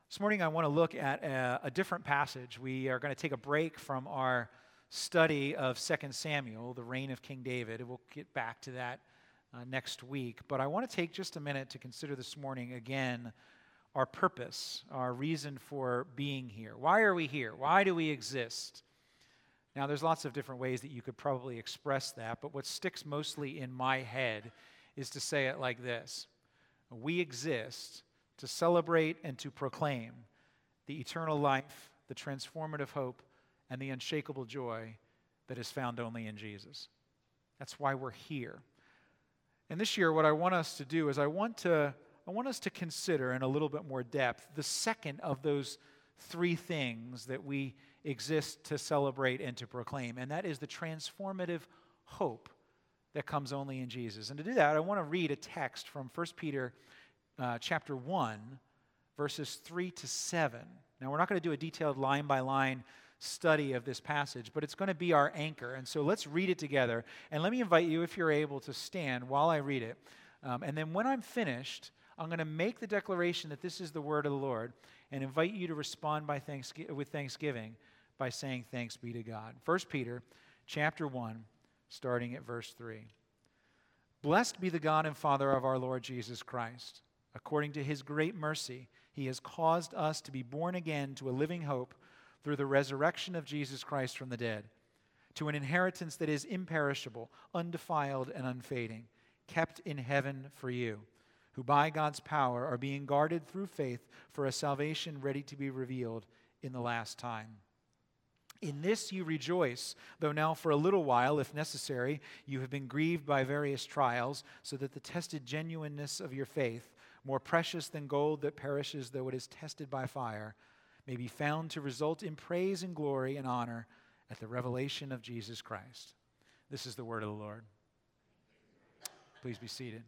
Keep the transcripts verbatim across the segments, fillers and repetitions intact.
This morning I want to look at a, a different passage. We are going to take a break from our study of Second Samuel, the reign of King David. We'll get back to that uh, next week. But I want to take just a minute to consider this morning again our purpose, our reason for being here. Why are we here? Why do we exist? Now, there's lots of different ways that you could probably express that, but what sticks mostly in my head is to say it like this. We exist to celebrate and to proclaim the eternal life, the transformative hope, and the unshakable joy that is found only in Jesus. That's why we're here. And this year, what I want us to do is I want to I want us to consider in a little bit more depth the second of those three things that we exist to celebrate and to proclaim, and that is the transformative hope that comes only in Jesus. And to do that, I want to read a text from First Peter Uh, chapter one, verses three to seven. Now, we're not going to do a detailed line-by-line study of this passage, but it's going to be our anchor. And so let's read it together. And let me invite you, if you're able, to stand while I read it. Um, and then when I'm finished, I'm going to make the declaration that this is the word of the Lord and invite you to respond by thanks- with thanksgiving by saying thanks be to God. First Peter chapter one, starting at verse three. Blessed be the God and Father of our Lord Jesus Christ. According to his great mercy, he has caused us to be born again to a living hope through the resurrection of Jesus Christ from the dead, to an inheritance that is imperishable, undefiled, and unfading, kept in heaven for you, who by God's power are being guarded through faith for a salvation ready to be revealed in the last time. In this you rejoice, though now for a little while, if necessary, you have been grieved by various trials, so that the tested genuineness of your faith, more precious than gold that perishes though it is tested by fire, may be found to result in praise and glory and honor at the revelation of Jesus Christ. This is the word of the Lord. Please be seated.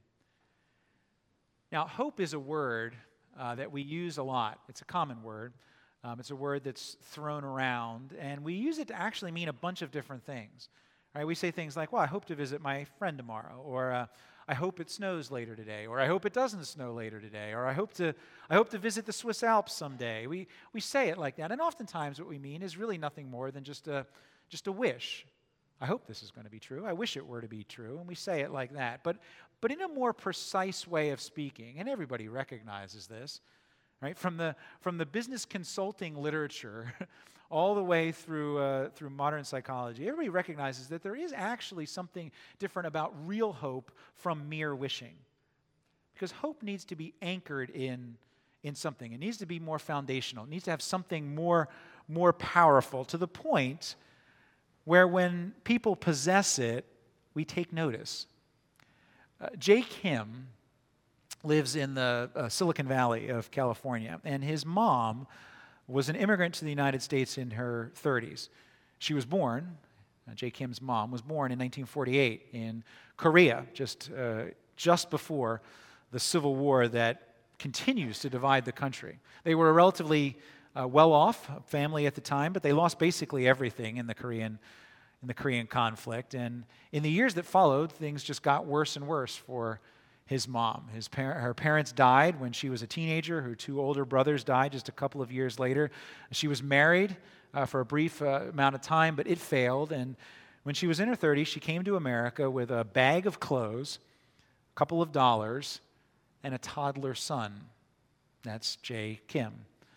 Now, hope is a word uh, that we use a lot. It's a common word. Um, it's a word that's thrown around, and we use it to actually mean a bunch of different things. Right? We say things like, well, I hope to visit my friend tomorrow, or uh, I hope it snows later today, or I hope it doesn't snow later today, or I hope to I hope to visit the Swiss Alps someday. We we say it like that, and oftentimes what we mean is really nothing more than just a just a wish. I hope this is going to be true. I wish it were to be true, and we say it like that. But but in a more precise way of speaking, and everybody recognizes this, right? From the from the business consulting literature all the way through uh, through modern psychology, everybody recognizes that there is actually something different about real hope from mere wishing. Because hope needs to be anchored in, in something. It needs to be more foundational. It needs to have something more, more powerful, to the point where when people possess it, we take notice. Uh, Jay Kim lives in the uh, Silicon Valley of California, and his mom was an immigrant to the United States in her thirties. She was born, uh, Jay Kim's mom was born in nineteen forty-eight in Korea, just uh, just before the civil war that continues to divide the country. They were a relatively uh, well-off family at the time, but they lost basically everything in the Korean in the Korean conflict. And in the years that followed, things just got worse and worse for his mom. His par- her parents died when she was a teenager. Her two older brothers died just a couple of years later. She was married uh, for a brief uh, amount of time, but it failed. And when she was in her thirties, she came to America with a bag of clothes, a couple of dollars, and a toddler son. That's Jay Kim.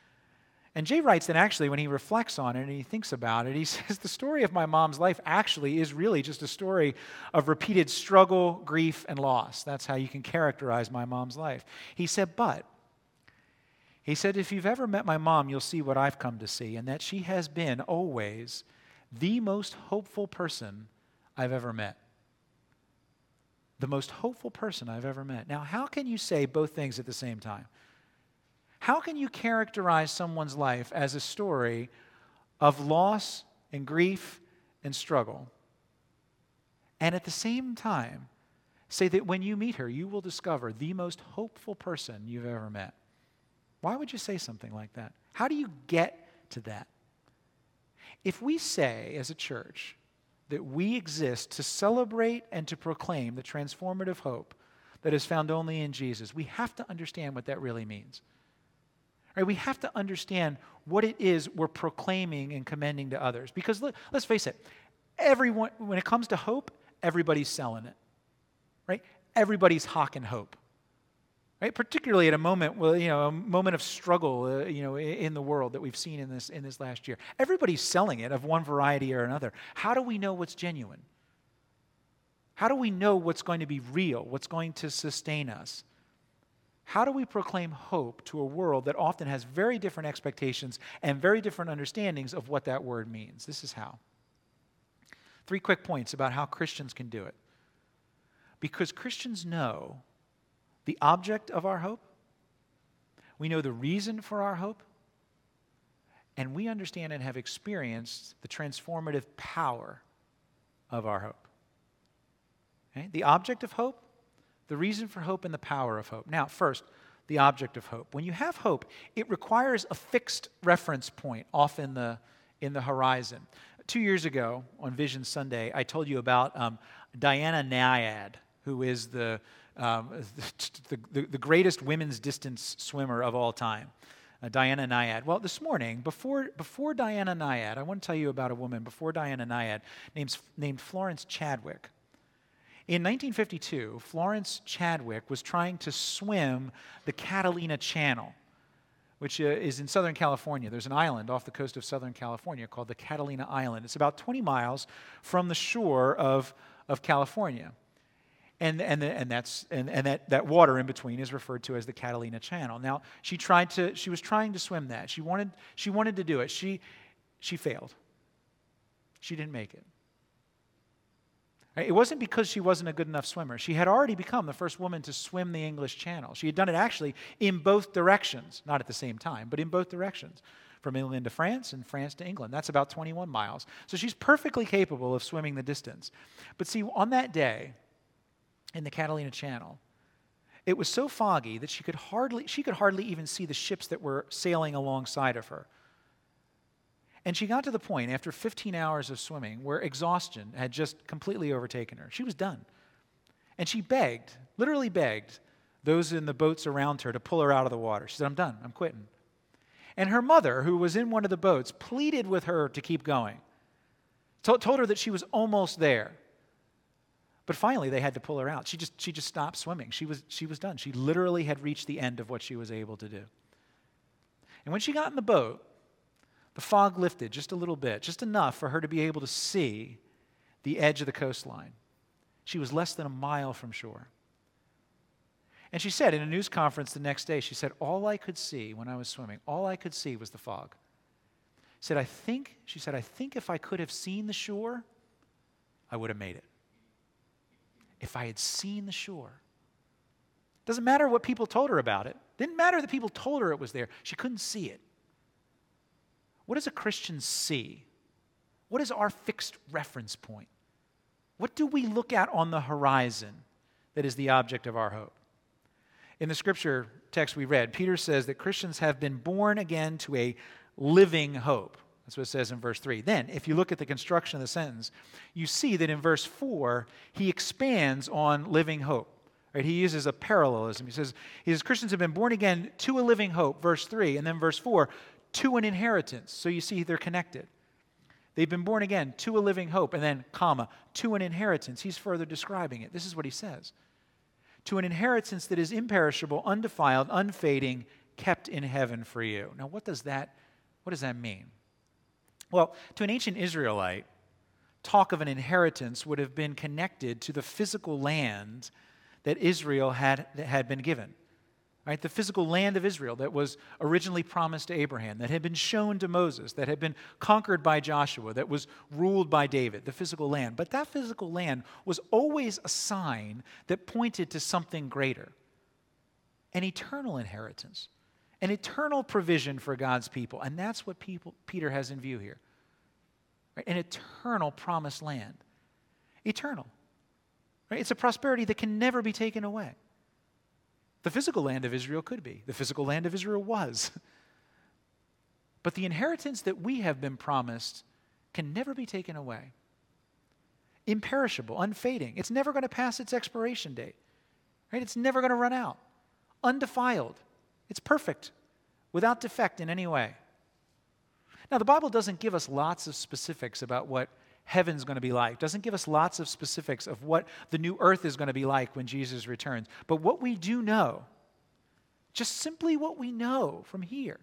And Jay writes that actually when he reflects on it and he thinks about it, he says, the story of my mom's life actually is really just a story of repeated struggle, grief, and loss. That's how you can characterize my mom's life. He said, but, he said, if you've ever met my mom, you'll see what I've come to see, and that she has been always the most hopeful person I've ever met. The most hopeful person I've ever met. Now, how can you say both things at the same time? How can you characterize someone's life as a story of loss and grief and struggle, and at the same time say that when you meet her, you will discover the most hopeful person you've ever met? Why would you say something like that? How do you get to that? If we say as a church that we exist to celebrate and to proclaim the transformative hope that is found only in Jesus, we have to understand what that really means. Right? We have to understand what it is we're proclaiming and commending to others. Because let, let's face it, everyone, when it comes to hope, everybody's selling it. Right? Everybody's hawking hope. Right? Particularly at a moment, well, you know, a moment of struggle, uh, you know, in the world that we've seen in this in this last year. Everybody's selling it of one variety or another. How do we know what's genuine? How do we know what's going to be real, what's going to sustain us? How do we proclaim hope to a world that often has very different expectations and very different understandings of what that word means? This is how. Three quick points about how Christians can do it. Because Christians know the object of our hope, we know the reason for our hope, and we understand and have experienced the transformative power of our hope. Okay? The object of hope, the reason for hope, and the power of hope. Now, first, the object of hope. When you have hope, it requires a fixed reference point off in the, in the horizon. Two years ago on Vision Sunday, I told you about um, Diana Nyad, who is the Um, the, the, the greatest women's distance swimmer of all time, uh, Diana Nyad. Well, this morning, before, before Diana Nyad, I want to tell you about a woman before Diana Nyad named, named Florence Chadwick. In nineteen fifty-two, Florence Chadwick was trying to swim the Catalina Channel, which uh, is in Southern California. There's an island off the coast of Southern California called the Catalina Island. It's about twenty miles from the shore of, of California. And and and that's and, and that, that water in between is referred to as the Catalina Channel. Now she tried to she was trying to swim that. She wanted she wanted to do it. She she failed. She didn't make it. It wasn't because she wasn't a good enough swimmer. She had already become the first woman to swim the English Channel. She had done it actually in both directions, not at the same time, but in both directions. From England to France and France to England. That's about twenty-one miles. So she's perfectly capable of swimming the distance. But see, on that day, in the Catalina Channel, it was so foggy that she could hardly she could hardly even see the ships that were sailing alongside of her. And she got to the point after fifteen hours of swimming where exhaustion had just completely overtaken her. She was done. And she begged, literally begged, those in the boats around her to pull her out of the water. She said, "I'm done, I'm quitting." And her mother, who was in one of the boats, pleaded with her to keep going. Told her that she was almost there. But finally, they had to pull her out. She just, she just stopped swimming. She was, she was done. She literally had reached the end of what she was able to do. And when she got in the boat, the fog lifted just a little bit, just enough for her to be able to see the edge of the coastline. She was less than a mile from shore. And she said in a news conference the next day, she said, all I could see when I was swimming, all I could see was the fog. She said, I think, she said, I think if I could have seen the shore, I would have made it. If I had seen the shore. Doesn't matter what people told her about it. Didn't matter that people told her it was there. She couldn't see it. What does a Christian see? What is our fixed reference point? What do we look at on the horizon that is the object of our hope? In the scripture text we read, Peter says that Christians have been born again to a living hope. That's what it says in verse three. Then, if you look at the construction of the sentence, you see that in verse four, he expands on living hope. Right? He uses a parallelism. He says, he says, Christians have been born again to a living hope, verse three, and then verse four, to an inheritance. So you see they're connected. They've been born again to a living hope, and then, comma, to an inheritance. He's further describing it. This is what he says. To an inheritance that is imperishable, undefiled, unfading, kept in heaven for you. Now, what does that, what does that mean? Well, to an ancient Israelite, talk of an inheritance would have been connected to the physical land that Israel had, that had been given. Right? The physical land of Israel that was originally promised to Abraham, that had been shown to Moses, that had been conquered by Joshua, that was ruled by David, the physical land. But that physical land was always a sign that pointed to something greater, an eternal inheritance. An eternal provision for God's people. And that's what people, Peter has in view here. Right? An eternal promised land. Eternal. Right? It's a prosperity that can never be taken away. The physical land of Israel could be. The physical land of Israel was. But the inheritance that we have been promised can never be taken away. Imperishable, unfading. It's never going to pass its expiration date. Right? It's never going to run out. Undefiled. It's perfect, without defect in any way. Now, the Bible doesn't give us lots of specifics about what heaven's going to be like. It doesn't give us lots of specifics of what the new earth is going to be like when Jesus returns. But what we do know, just simply what we know from here,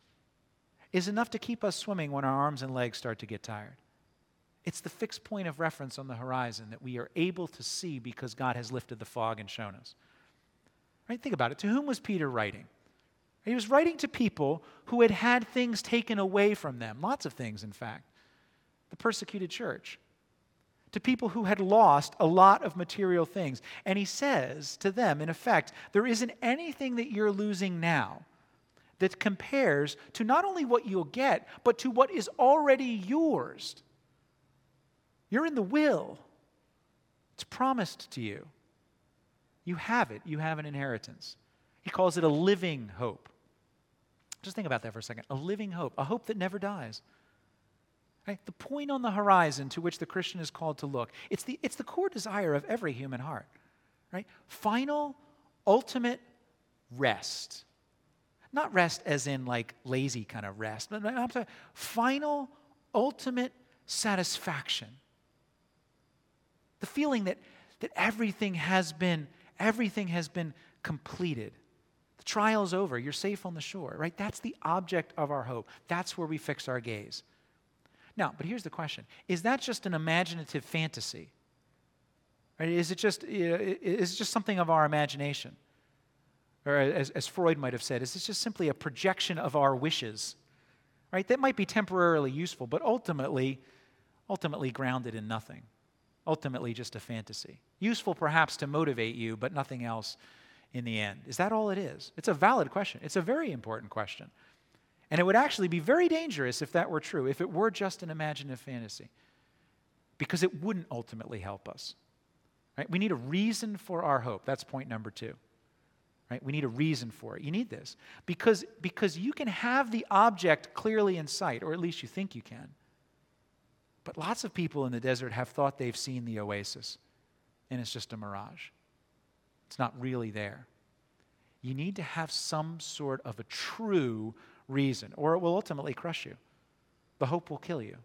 is enough to keep us swimming when our arms and legs start to get tired. It's the fixed point of reference on the horizon that we are able to see because God has lifted the fog and shown us. Right? Think about it. To whom was Peter writing? He was writing to people who had had things taken away from them, lots of things, in fact. The persecuted church. To people who had lost a lot of material things. And he says to them, in effect, there isn't anything that you're losing now that compares to not only what you'll get, but to what is already yours. You're in the will. It's promised to you. You have it. You have an inheritance. He calls it a living hope. Just think about that for a second. A living hope. A hope that never dies. Right? The point on the horizon to which the Christian is called to look. It's the, it's the core desire of every human heart. Right? Final, ultimate rest. Not rest as in like lazy kind of rest. But I'm talking final, ultimate satisfaction. The feeling that, that everything has been, everything has been completed. The trial's over. You're safe on the shore, right? That's the object of our hope. That's where we fix our gaze. Now, but here's the question. Is that just an imaginative fantasy? Right? Is it just, is it just something of our imagination? Or as, as Freud might have said, is this just simply a projection of our wishes? Right? That might be temporarily useful, but ultimately, ultimately grounded in nothing. Ultimately just a fantasy. Useful perhaps to motivate you, but nothing else in the end. Is that all it is? It's a valid question. It's a very important question. And it would actually be very dangerous if that were true, if it were just an imaginative fantasy, because it wouldn't ultimately help us. Right? We need a reason for our hope. That's point number two. Right? We need a reason for it. You need this because, because you can have the object clearly in sight, or at least you think you can. But lots of people in the desert have thought they've seen the oasis, and it's just a mirage. It's not really there. You need to have some sort of a true reason, or it will ultimately crush you. The hope will kill you.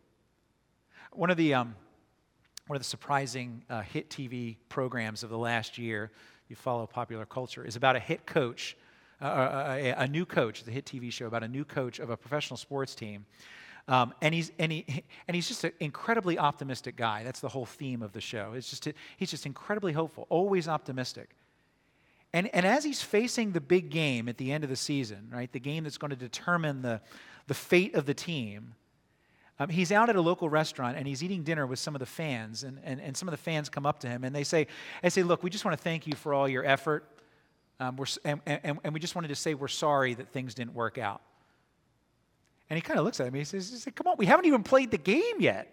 One of the um, one of the surprising uh, hit T V programs of the last year, you follow popular culture, is about a hit coach, uh, a, a new coach, the hit T V show about a new coach of a professional sports team. Um, and he's and he and he's just an incredibly optimistic guy. That's the whole theme of the show. It's just he's just incredibly hopeful, always optimistic. And and as he's facing the big game at the end of the season, right, the game that's going to determine the the fate of the team, um, he's out at a local restaurant and he's eating dinner with some of the fans. And, and and some of the fans come up to him and they say, they say, look, we just want to thank you for all your effort. Um, we're and, and and we just wanted to say we're sorry that things didn't work out. And he kind of looks at me. He says, he says, come on, we haven't even played the game yet.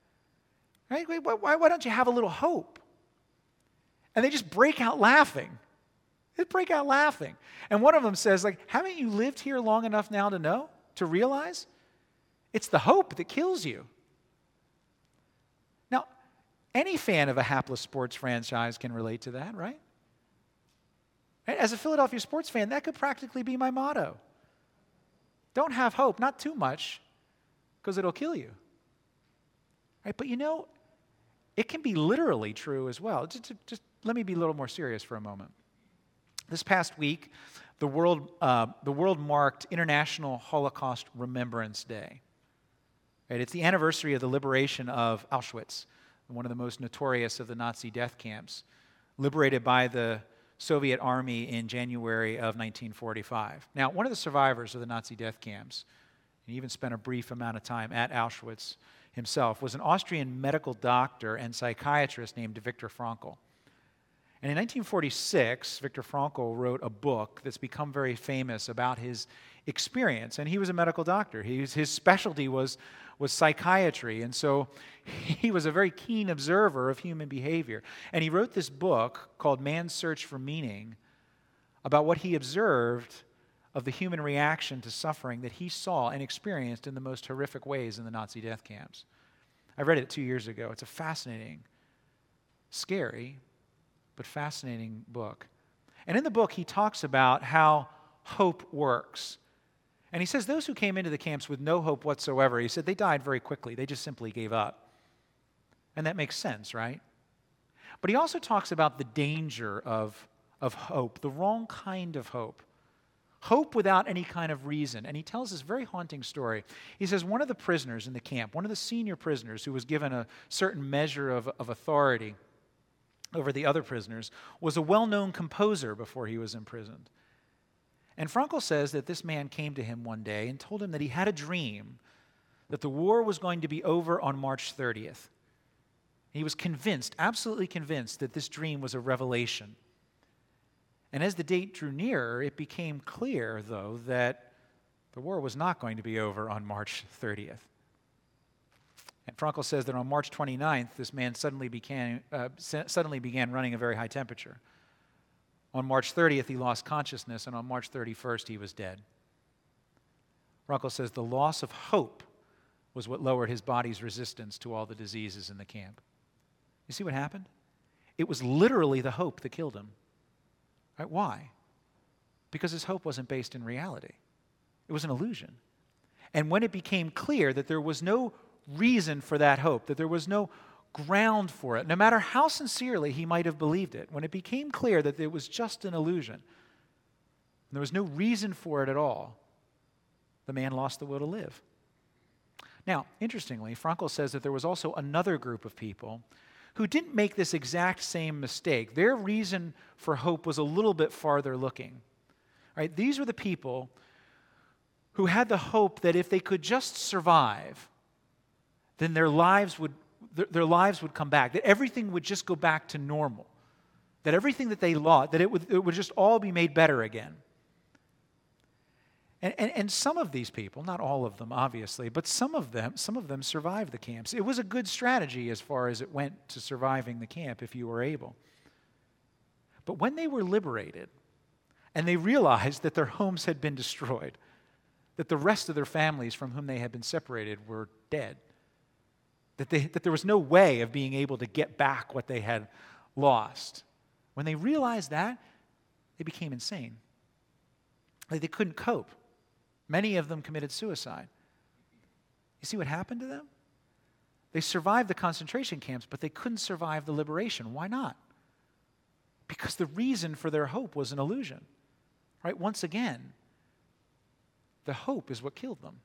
Right? Why, why, why don't you have a little hope? And they just break out laughing. They break out laughing. And one of them says, like, haven't you lived here long enough now to know, to realize? It's the hope that kills you. Now, any fan of a hapless sports franchise can relate to that, right? As a Philadelphia sports fan, that could practically be my motto. Don't have hope, not too much, because it'll kill you. Right? But you know, it can be literally true as well. Just, just let me be a little more serious for a moment. This past week, the world, uh, the world marked International Holocaust Remembrance Day. Right? It's the anniversary of the liberation of Auschwitz, one of the most notorious of the Nazi death camps, liberated by the Soviet army in January of nineteen forty-five. Now, one of the survivors of the Nazi death camps, and he even spent a brief amount of time at Auschwitz himself, was an Austrian medical doctor and psychiatrist named Viktor Frankl. And in nineteen forty-six, Viktor Frankl wrote a book that's become very famous about his experience. And he was a medical doctor. He was, his specialty was, was psychiatry. And so he was a very keen observer of human behavior. And he wrote this book called Man's Search for Meaning about what he observed of the human reaction to suffering that he saw and experienced in the most horrific ways in the Nazi death camps. I read it two years ago. It's a fascinating, scary, but fascinating book. And in the book, he talks about how hope works. And he says those who came into the camps with no hope whatsoever, he said they died very quickly. They just simply gave up. And that makes sense, right? But he also talks about the danger of, of hope, the wrong kind of hope. Hope without any kind of reason. And he tells this very haunting story. He says one of the prisoners in the camp, one of the senior prisoners who was given a certain measure of, of authority over the other prisoners, was a well-known composer before he was imprisoned. And Frankl says that this man came to him one day and told him that he had a dream that the war was going to be over on March thirtieth. He was convinced, absolutely convinced, that this dream was a revelation. And as the date drew nearer, it became clear, though, that the war was not going to be over on March thirtieth. And Frankl says that on March twenty-ninth, this man suddenly began, uh, suddenly began running a very high temperature. On March thirtieth, he lost consciousness, and on March thirty-first, he was dead. Frankl says the loss of hope was what lowered his body's resistance to all the diseases in the camp. You see what happened? It was literally the hope that killed him. Right? Why? Because his hope wasn't based in reality. It was an illusion. And when it became clear that there was no reason for that hope, that there was no ground for it, no matter how sincerely he might have believed it, when it became clear that it was just an illusion, and there was no reason for it at all, the man lost the will to live. Now, interestingly, Frankl says that there was also another group of people who didn't make this exact same mistake. Their reason for hope was a little bit farther looking. Right? These were the people who had the hope that if they could just survive, then their lives would their, their lives would come back, that everything would just go back to normal, that everything that they lost, that it would, it would just all be made better again. And, and, and some of these people, not all of them obviously, but some of them, some of them survived the camps. It was a good strategy as far as it went to surviving the camp if you were able. But when they were liberated and they realized that their homes had been destroyed, that the rest of their families from whom they had been separated were dead, that, they, that there was no way of being able to get back what they had lost. When they realized that, they became insane. Like they couldn't cope. Many of them committed suicide. You see what happened to them? They survived the concentration camps, but they couldn't survive the liberation. Why not? Because the reason for their hope was an illusion. Right? Once again, the hope is what killed them.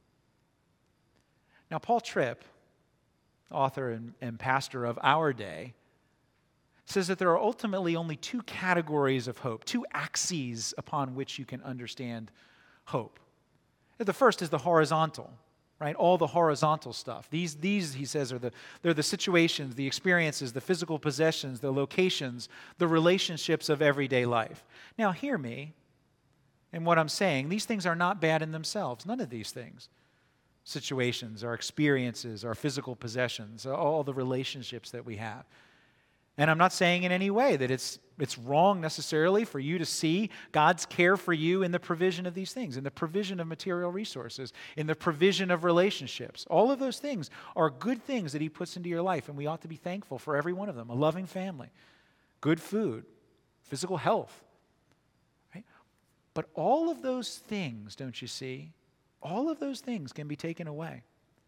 Now, Paul Tripp, author and, and pastor of our day, says that there are ultimately only two categories of hope, two axes upon which you can understand hope. The first is the horizontal, right? All the horizontal stuff. These, these he says, are the, they're the situations, the experiences, the physical possessions, the locations, the relationships of everyday life. Now, hear me in what I'm saying. These things are not bad in themselves. None of these things. Situations, our experiences, our physical possessions, all the relationships that we have. And I'm not saying in any way that it's it's wrong necessarily for you to see God's care for you in the provision of these things, in the provision of material resources, in the provision of relationships. All of those things are good things that He puts into your life, and we ought to be thankful for every one of them. A loving family, good food, physical health. Right? But all of those things, don't you see, all of those things can be taken away,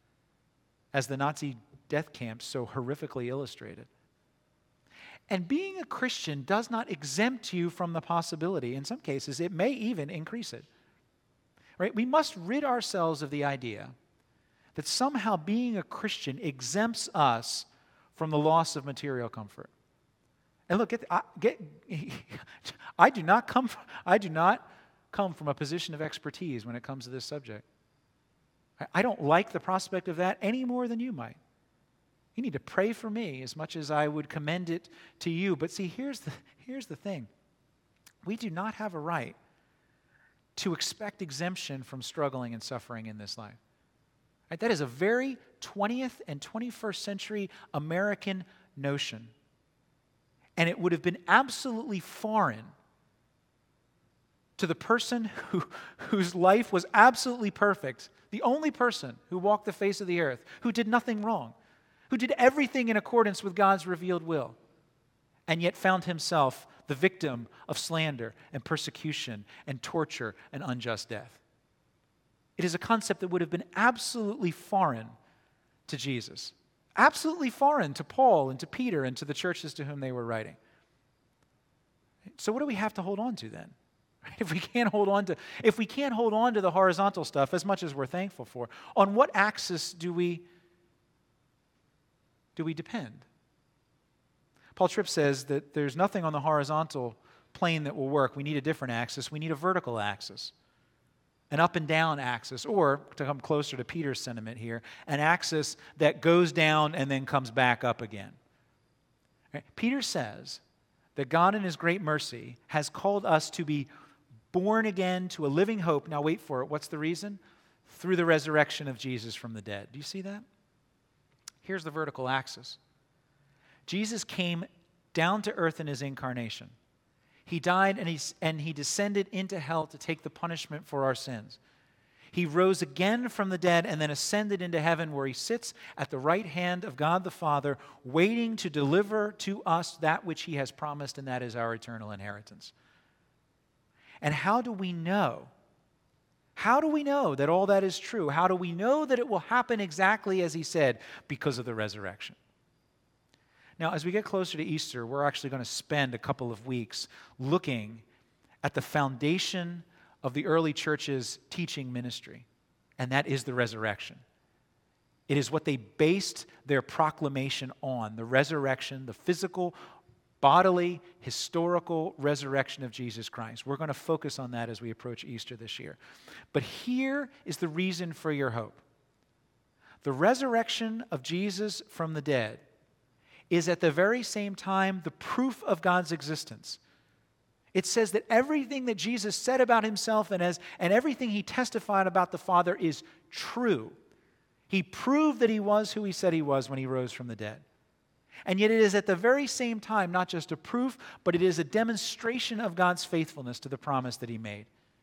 as the Nazi death camps so horrifically illustrated. And being a Christian does not exempt you from the possibility. In some cases, it may even increase it. Right? We must rid ourselves of the idea that somehow being a Christian exempts us from the loss of material comfort. And look, get, I, get, I do not come. From, I do not come from a position of expertise when it comes to this subject. I, I don't like the prospect of that any more than you might. You need to pray for me as much as I would commend it to you. But see, here's the, here's the thing. We do not have a right to expect exemption from struggling and suffering in this life. Right? That is a very twentieth and twenty-first century American notion. And it would have been absolutely foreign to the person who, whose life was absolutely perfect, the only person who walked the face of the earth, who did nothing wrong, who did everything in accordance with God's revealed will, and yet found himself the victim of slander and persecution and torture and unjust death. It is a concept that would have been absolutely foreign to Jesus, absolutely foreign to Paul and to Peter and to the churches to whom they were writing. So what do we have to hold on to then? If we can't hold on to, if we can't hold on to the horizontal stuff as much as we're thankful for, on what axis do we do we depend? Paul Tripp says that there's nothing on the horizontal plane that will work. We need a different axis. We need a vertical axis, an up and down axis, or to come closer to Peter's sentiment here, an axis that goes down and then comes back up again. Right? Peter says that God in his great mercy has called us to be born again to a living hope. Now wait for it. What's the reason? Through the resurrection of Jesus from the dead. Do you see that? Here's the vertical axis. Jesus came down to earth in his incarnation. He died and he, and he descended into hell to take the punishment for our sins. He rose again from the dead and then ascended into heaven, where he sits at the right hand of God the Father, waiting to deliver to us that which he has promised, and that is our eternal inheritance. And how do we know? How do we know that all that is true? How do we know that it will happen exactly as he said? Because of the resurrection. Now, as we get closer to Easter, we're actually going to spend a couple of weeks looking at the foundation of the early church's teaching ministry, and that is the resurrection. It is what they based their proclamation on, the resurrection, the physical, bodily, historical resurrection of Jesus Christ. We're going to focus on that as we approach Easter this year. But here is the reason for your hope. The resurrection of Jesus from the dead is at the very same time the proof of God's existence. It says that everything that Jesus said about himself and, as, and everything he testified about the Father is true. He proved that he was who he said he was when he rose from the dead. And yet it is at the very same time not just a proof, but it is a demonstration of God's faithfulness to the promise that he made.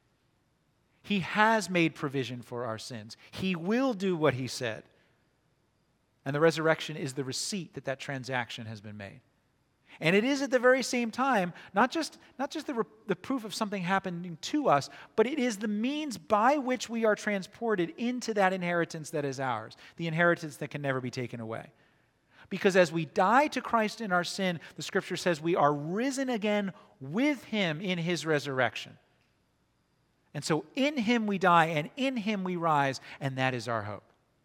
He has made provision for our sins. He will do what he said. And the resurrection is the receipt that that transaction has been made. And it is at the very same time not just, not just the, re- the proof of something happening to us, but it is the means by which we are transported into that inheritance that is ours, the inheritance that can never be taken away. Because as we die to Christ in our sin, the Scripture says we are risen again with him in his resurrection. And so in him we die, and in him we rise, and that is our hope.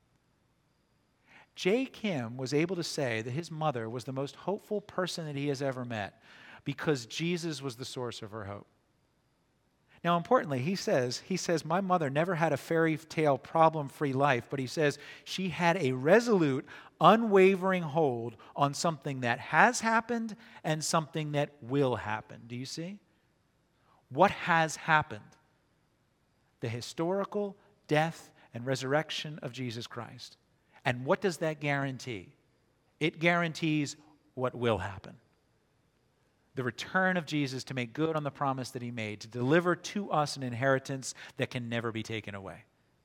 J. Kim was able to say that his mother was the most hopeful person that he has ever met because Jesus was the source of her hope. Now, importantly, he says, he says, my mother never had a fairy tale problem-free life, but he says she had a resolute, unwavering hold on something that has happened and something that will happen. Do you see? What has happened? The historical death and resurrection of Jesus Christ. And what does that guarantee? It guarantees what will happen. The return of Jesus to make good on the promise that he made, to deliver to us an inheritance that can never be taken away.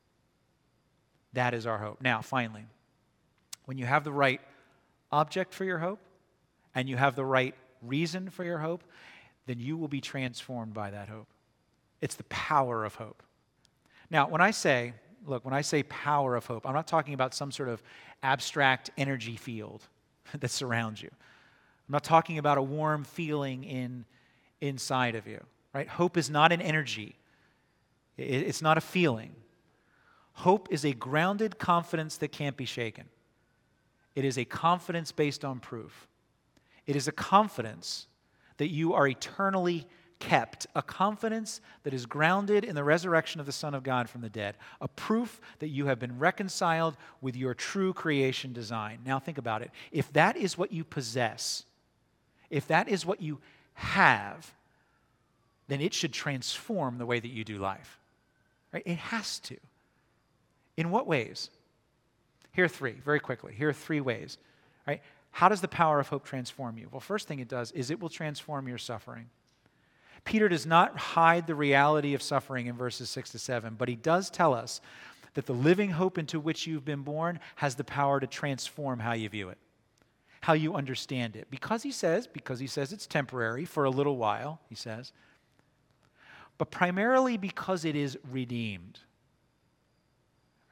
That is our hope. Now, finally, when you have the right object for your hope and you have the right reason for your hope, then you will be transformed by that hope. It's the power of hope. Now, when I say, look, when I say power of hope, I'm not talking about some sort of abstract energy field that surrounds you. I'm not talking about a warm feeling in, inside of you, right? Hope is not an energy. It, it's not a feeling. Hope is a grounded confidence that can't be shaken. It is a confidence based on proof. It is a confidence that you are eternally kept, a confidence that is grounded in the resurrection of the Son of God from the dead, a proof that you have been reconciled with your true creation design. Now think about it. If that is what you possess, if that is what you have, then it should transform the way that you do life. Right? It has to. In what ways? Here are three, very quickly. Here are three ways. Right? How does the power of hope transform you? Well, first thing it does is it will transform your suffering. Peter does not hide the reality of suffering in verses six to seven, but he does tell us that the living hope into which you've been born has the power to transform how you view it, how you understand it. Because he says, because he says it's temporary for a little while, he says, but primarily because it is redeemed.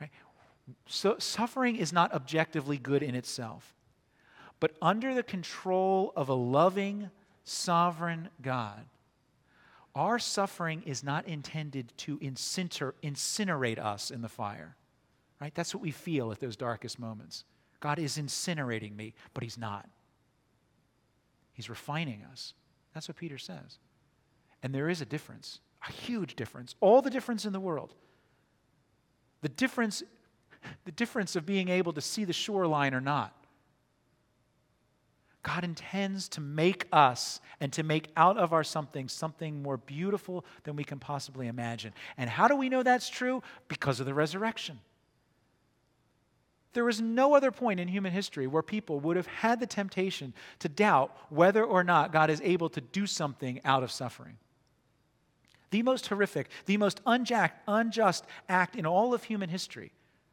Right? So suffering is not objectively good in itself, but under the control of a loving, sovereign God, our suffering is not intended to inciner- incinerate us in the fire. Right? That's what we feel at those darkest moments. God is incinerating me, but he's not. He's refining us. That's what Peter says. And there is a difference, a huge difference, all the difference in the world. The difference, the difference of being able to see the shoreline or not. God intends to make us and to make out of our something something more beautiful than we can possibly imagine. And how do we know that's true? Because of the resurrection. There is no other point in human history where people would have had the temptation to doubt whether or not God is able to do something out of suffering. The most horrific, the most unjust act in all of human history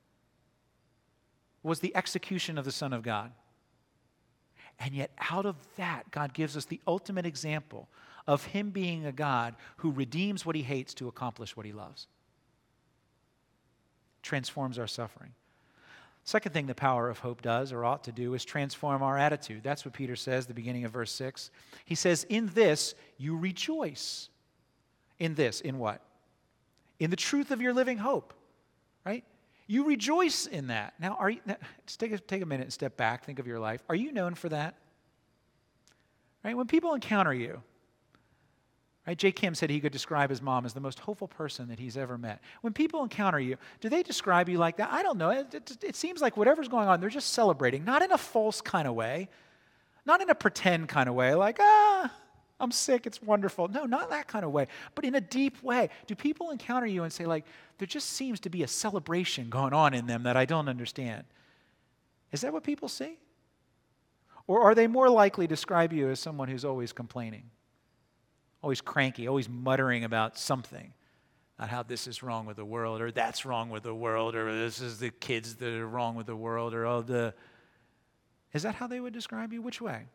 was the execution of the Son of God. And yet out of that, God gives us the ultimate example of him being a God who redeems what he hates to accomplish what he loves. Transforms our suffering. Second thing the power of hope does, or ought to do, is transform our attitude. That's what Peter says at the beginning of verse six. He says, in this you rejoice. In this, in what? In the truth of your living hope, right? You rejoice in that. Now, are you, now, just take a, take a minute and step back, think of your life. Are you known for that? Right? When people encounter you, right? Jay Kim said he could describe his mom as the most hopeful person that he's ever met. When people encounter you, do they describe you like that? I don't know. It, it, it seems like whatever's going on, they're just celebrating, not in a false kind of way, not in a pretend kind of way, like, ah, I'm sick, it's wonderful. No, not that kind of way, but in a deep way. Do people encounter you and say, like, there just seems to be a celebration going on in them that I don't understand? Is that what people see? Or are they more likely to describe you as someone who's always complaining, always cranky, always muttering about something, not how this is wrong with the world, or that's wrong with the world, or this is the kids that are wrong with the world, or all the... Is that how they would describe you? Which way?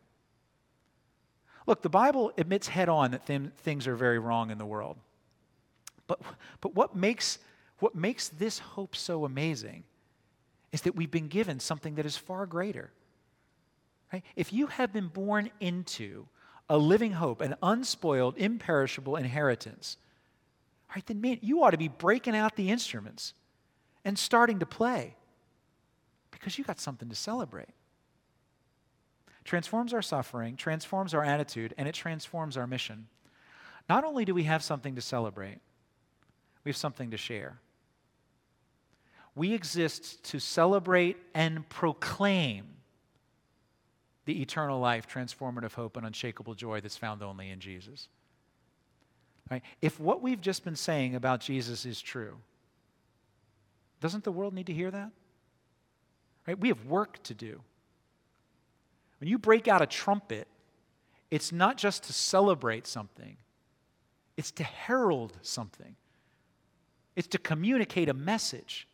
Look, the Bible admits head on that th- things are very wrong in the world. But, but what makes, what makes this hope so amazing is that we've been given something that is far greater. Right? If you have been born into a living hope, an unspoiled, imperishable inheritance, right, then man, you ought to be breaking out the instruments and starting to play because you got something to celebrate. Transforms our suffering, transforms our attitude, and it transforms our mission. Not only do we have something to celebrate, we have something to share. We exist to celebrate and proclaim the eternal life, transformative hope, and unshakable joy that's found only in Jesus. Right? If what we've just been saying about Jesus is true, doesn't the world need to hear that? Right? We have work to do. When you break out a trumpet, it's not just to celebrate something. It's to herald something. It's to communicate a message.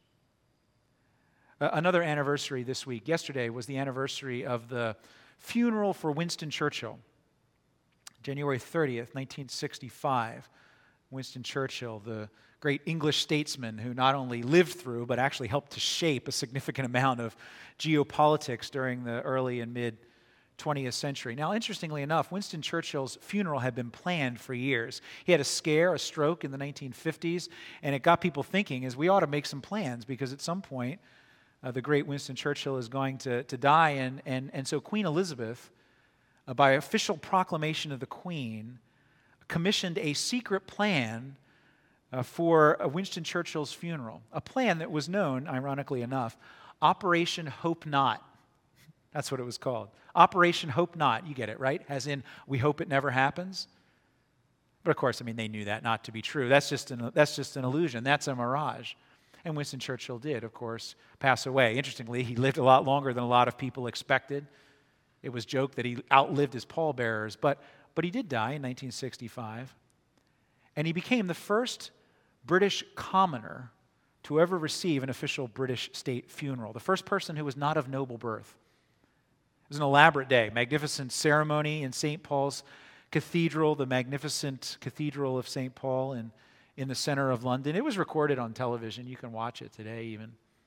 Uh, another anniversary this week. Yesterday was the anniversary of the funeral for Winston Churchill. January thirtieth, nineteen sixty-five. Winston Churchill, the great English statesman who not only lived through, but actually helped to shape a significant amount of geopolitics during the early and mid twentieth century. Now, interestingly enough, Winston Churchill's funeral had been planned for years. He had a scare, a stroke in the nineteen fifties, and it got people thinking, is we ought to make some plans because at some point, uh, the great Winston Churchill is going to, to die. And, and, and so Queen Elizabeth, uh, by official proclamation of the Queen, commissioned a secret plan uh, for uh, Winston Churchill's funeral, a plan that was known, ironically enough, Operation Hope Not. That's what it was called. Operation Hope Not. You get it, right? As in, we hope it never happens. But of course, I mean, they knew that not to be true. That's just an, that's just an illusion. That's a mirage. And Winston Churchill did, of course, pass away. Interestingly, he lived a lot longer than a lot of people expected. It was joked that he outlived his pallbearers, but, but he did die in nineteen sixty-five. And he became the first British commoner to ever receive an official British state funeral, the first person who was not of noble birth. It was an elaborate day, magnificent ceremony in Saint Paul's Cathedral, the magnificent Cathedral of Saint Paul in, in the center of London. It was recorded on television. You can watch it today even.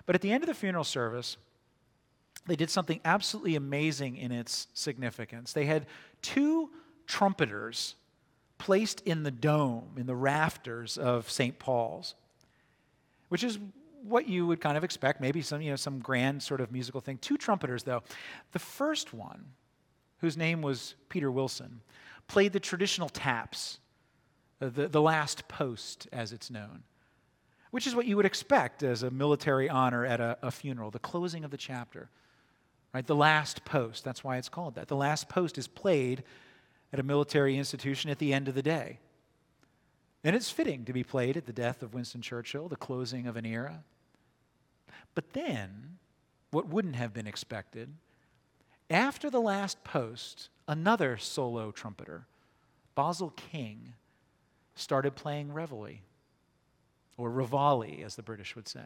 But at the end of the funeral service, they did something absolutely amazing in its significance. They had two trumpeters placed in the dome, in the rafters of Saint Paul's, which is what you would kind of expect, maybe some, you know, some grand sort of musical thing. Two trumpeters, though. The first one, whose name was Peter Wilson, played the traditional taps, the, the last post, as it's known, which is what you would expect as a military honor at a, a funeral, the closing of the chapter, right? The last post, that's why it's called that. The last post is played at a military institution at the end of the day. And it's fitting to be played at the death of Winston Churchill, the closing of an era. But then, what wouldn't have been expected, after the last post, another solo trumpeter, Basil King, started playing Reveille, or Reveille, as the British would say,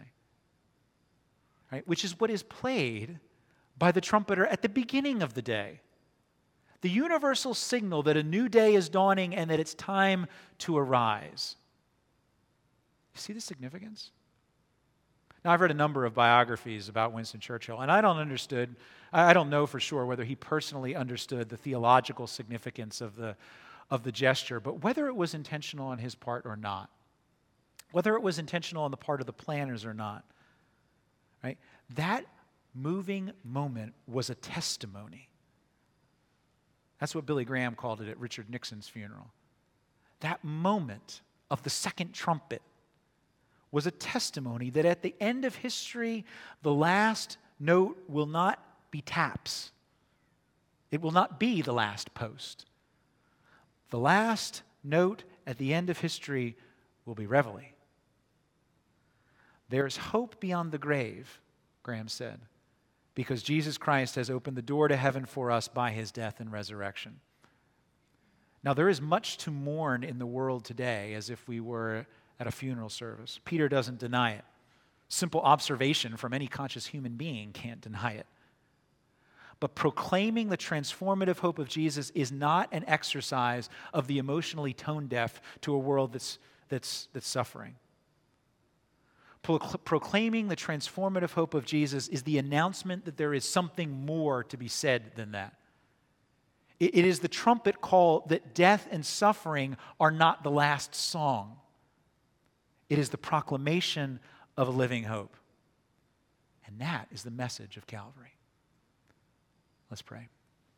right? Which is what is played by the trumpeter at the beginning of the day. The universal signal that a new day is dawning and that it's time to arise. You see the significance? Now, I've read a number of biographies about Winston Churchill, and I don't understood, I don't know for sure whether he personally understood the theological significance of the, of the gesture, but whether it was intentional on his part or not, whether it was intentional on the part of the planners or not, right? That moving moment was a testimony. That's what Billy Graham called it at Richard Nixon's funeral. That moment of the second trumpet was a testimony that at the end of history, the last note will not be taps. It will not be the last post. The last note at the end of history will be Reveille. There is hope beyond the grave, Graham said, because Jesus Christ has opened the door to heaven for us by his death and resurrection. Now, there is much to mourn in the world today, as if we were at a funeral service. Peter doesn't deny it. Simple observation from any conscious human being can't deny it. But proclaiming the transformative hope of Jesus is not an exercise of the emotionally tone deaf to a world that's, that's, that's suffering. Pro- proclaiming the transformative hope of Jesus is the announcement that there is something more to be said than that. It, it is the trumpet call that death and suffering are not the last song. It is the proclamation of a living hope. And that is the message of Calvary. Let's pray.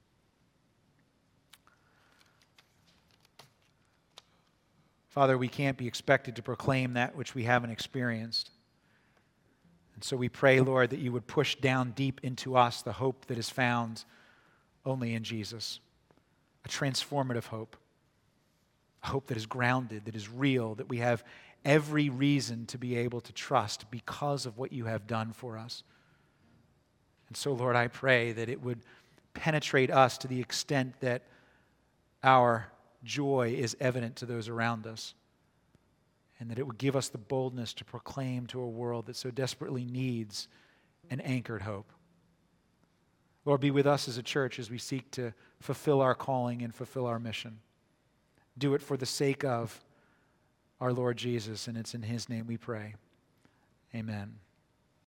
Father, we can't be expected to proclaim that which we haven't experienced. And so we pray, Lord, that you would push down deep into us the hope that is found only in Jesus. A transformative hope. A hope that is grounded, that is real, that we have every reason to be able to trust because of what you have done for us. And so, Lord, I pray that it would penetrate us to the extent that our joy is evident to those around us, and that it would give us the boldness to proclaim to a world that so desperately needs an anchored hope. Lord, be with us as a church as we seek to fulfill our calling and fulfill our mission. Do it for the sake of our Lord Jesus, and it's in his name we pray. Amen.